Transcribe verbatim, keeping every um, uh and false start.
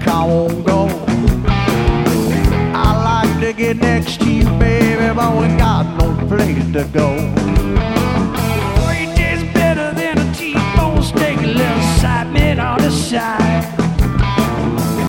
I won't go. I like to get next to you, baby, but we got no place to go. Oh, you taste better than a T-bone steak, a little side meat on the side.